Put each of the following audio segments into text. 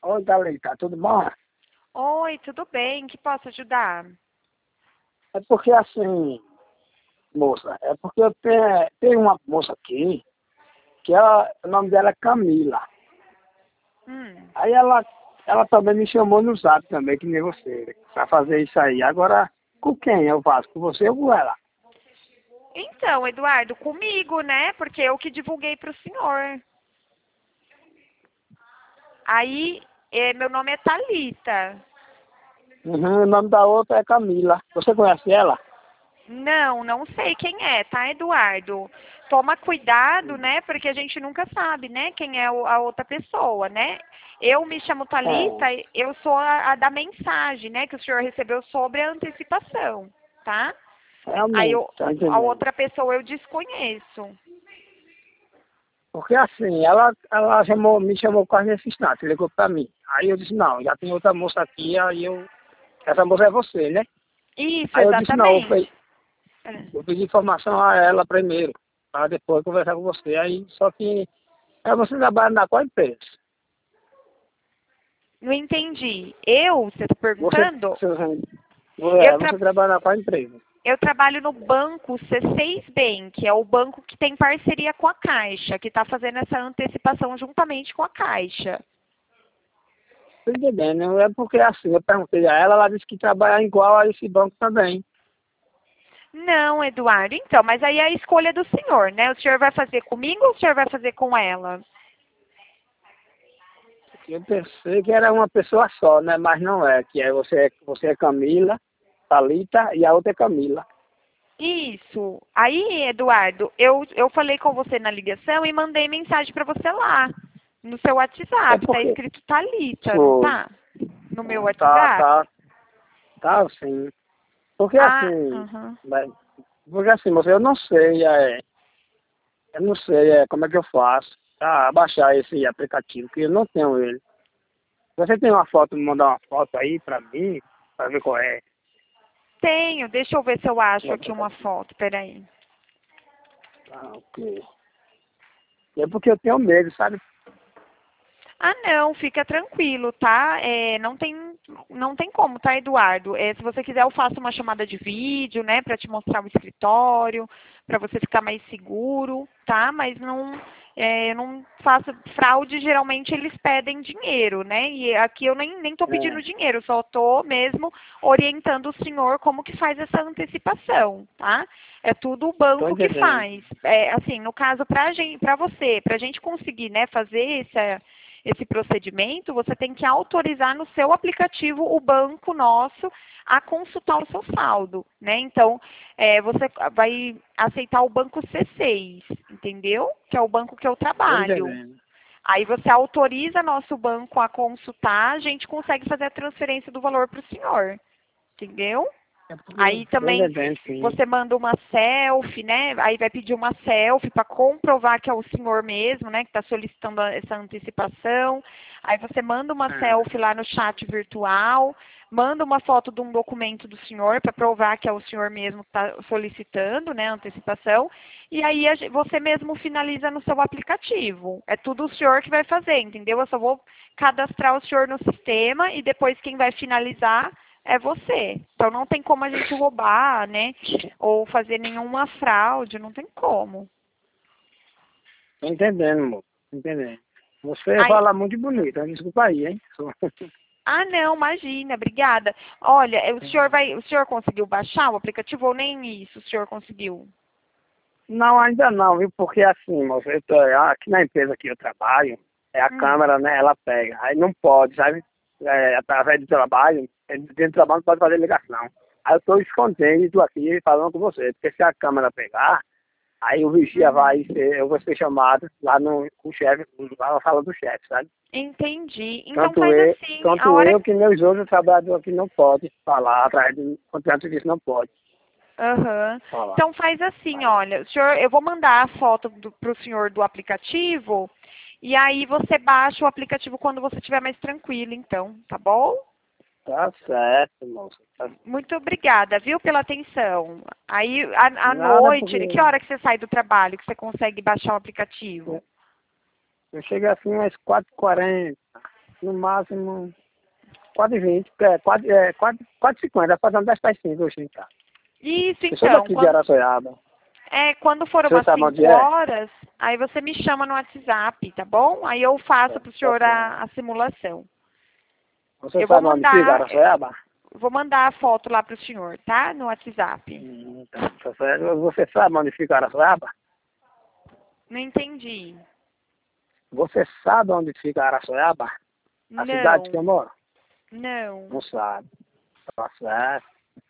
Oi, Thalita, tudo bom? Oi, tudo bem? Que posso ajudar? É porque assim, moça, é porque tem uma moça aqui, o nome dela é Camila. Hum. Aí ela também me chamou no zap também, que nem você, pra fazer isso aí. Agora, com quem eu faço? Com você ou com ela? Então, Eduardo, comigo, né? Porque eu que divulguei para o senhor. Aí, meu nome é Thalita. Uhum, o nome da outra é Camila. Você conhece ela? Não, não sei quem é, tá, Eduardo? Toma cuidado, né? Porque a gente nunca sabe, né? Quem é a outra pessoa, né? Eu me chamo Thalita, É, eu sou a da mensagem, né? Que o senhor recebeu sobre a antecipação, tá? Aí realmente, tá a entendendo? outra pessoa eu desconheço. Porque assim, ela me chamou quase nesse instante, ligou pra mim. Aí eu disse, não, já tem outra moça aqui, essa moça é você, né? Isso, Aí eu disse, não, exatamente. É. eu pedi informação a ela primeiro, para depois conversar com você. Aí, só que você trabalha na qual empresa? Não entendi. Você está Você, perguntando? você, Eu, você tra trabalha na qual empresa? eu trabalho no banco C6 Bank, que é o banco que tem parceria com a Caixa, que está fazendo essa antecipação juntamente com a Caixa. Tô entendendo, é porque assim, eu perguntei a ela disse que trabalha igual a esse banco também. Não, Eduardo, então, mas aí é a escolha do senhor, né? O senhor vai fazer comigo ou o senhor vai fazer com ela? Eu pensei que era uma pessoa só, né? Mas não é, que é você é Camila, Thalita e a outra é Camila. Isso. Aí, Eduardo, eu falei com você na ligação e mandei mensagem para você lá, no seu É WhatsApp. Tá porque escrito Thalita, não foi, tá? No meu tá, WhatsApp? tá, tá assim. Porque Ah, assim, aham. né, porque assim, moça, eu não sei como é que eu faço para baixar esse aplicativo, que eu não tenho ele. Você tem uma foto, me mandar uma foto aí para mim, para ver qual é Tenho, deixa eu ver se eu o acho aqui uma aplicativo. foto, peraí. Ah, ok. É porque eu tenho medo, sabe? Ah, não, fica tranquilo, tá? Não tem como, tá, Eduardo? Se você quiser, eu faço uma chamada de vídeo, né, para te mostrar o escritório, para você ficar mais seguro, tá? Mas eu não faço fraude, geralmente eles pedem dinheiro, né? E aqui eu nem tô pedindo É, dinheiro, só tô mesmo orientando o senhor como que faz essa antecipação, tá? É tudo o tô banco que entendendo. faz. Assim, no caso, para você, para a gente conseguir, né, fazer esse procedimento, você tem que autorizar no seu aplicativo o banco nosso a consultar o seu saldo, né? Então, você vai aceitar o banco C6, entendeu? Que é o banco que eu Tô trabalho. entendendo. Aí você autoriza nosso banco a consultar, a gente consegue fazer a transferência do valor para o senhor, entendeu? É porque Aí tô também entendendo, sim. você manda uma selfie, né? Aí vai pedir uma selfie para comprovar que é o senhor mesmo, né? Que está solicitando essa antecipação. Aí você manda uma Ah, selfie lá no chat virtual, manda uma foto de um documento do senhor para provar que é o senhor mesmo que está solicitando, né? A antecipação. E aí você mesmo finaliza no seu aplicativo. É tudo o senhor que vai fazer, entendeu? Eu só vou cadastrar o senhor no sistema e depois quem vai finalizar é você. Então não tem como a gente roubar, né? Ou fazer nenhuma fraude, não tem como. tô entendendo, moço. Tô entendendo. Você Aí, fala muito bonito, né? Desculpa aí, hein? não, imagina, obrigada. Olha, o senhor conseguiu baixar o aplicativo ou nem isso o senhor conseguiu? Não, ainda não, viu? Porque assim, moço, aqui na empresa que eu trabalho, a Hum. câmera, né, ela pega. Aí não pode, sabe? Através do trabalho, dentro do trabalho não pode fazer ligação. Aí eu tô escondendo e tô aqui falando com você, porque se a câmera pegar, aí o vigia Uhum. eu vou ser chamado lá no com o chefe, lá na sala do chefe, sabe? Entendi. Então Tanto faz eu, assim, a tanto hora. eu que meus outros trabalhadores aqui não pode falar atrás do contrato disso não pode Aham. falar. Então faz assim, Aí, olha, eu vou mandar a foto para o senhor do aplicativo e aí você baixa o aplicativo quando você estiver mais tranquilo, então, tá bom? tá certo, moço. Tá. Muito obrigada, viu, pela atenção. Aí, à Nada noite, que porque hora que você sai do trabalho, que você consegue baixar o aplicativo? eu chego assim umas 4h40. no máximo, quase 20, quase 50, fazendo 10 pecinhas hoje, tá? Isso, Eu sou então. daqui de Araçoiaba. Quando for O senhor umas sabe 5 onde é? horas, aí você me chama no WhatsApp, tá bom? Aí eu faço pro senhor a simulação. Você Eu vou sabe onde fica mandar, Araçoiaba? vou mandar a foto lá pro senhor, tá? No WhatsApp. Tá certo. Você sabe onde fica Araçoiaba? Não entendi. Você sabe onde fica Araçoiaba? A cidade que eu Não, moro? não. Não sabe. Tá certo.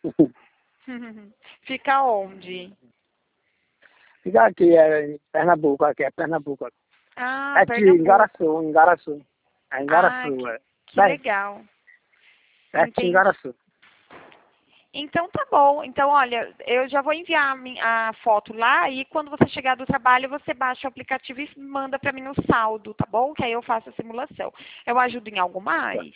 Fica onde? Fica aqui, em Pernambuco, aqui é Pernambuco. Ah, É de Pernambuco. Ingaraçu. É Ah, Ingaraçu, é. que legal. É de Entendi. Ingaraçu. Então tá bom. Então, olha, eu já vou enviar a foto lá e quando você chegar do trabalho, você baixa o aplicativo e manda pra mim o saldo, tá bom? Que aí eu faço a simulação. Eu ajudo em algo mais?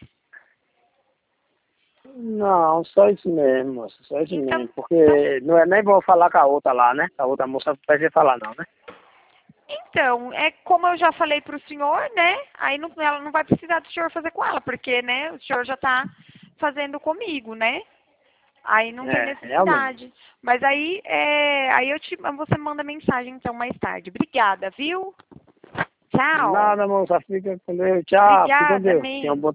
Não, só isso mesmo, moça, só isso Então, mesmo. Porque não é nem vou falar com a outra lá, né? A outra moça não precisa falar não, né? então, é como eu já falei pro senhor, né? Aí ela não vai precisar do senhor fazer com ela, porque, né, o senhor já tá fazendo comigo, né? Aí não tem Realmente. necessidade. Mas aí, você manda mensagem então mais tarde. Obrigada, viu? Tchau. Nada, moça, fica com Deus. Tchau, fica com Obrigada, Deus. Tenha um amém. bom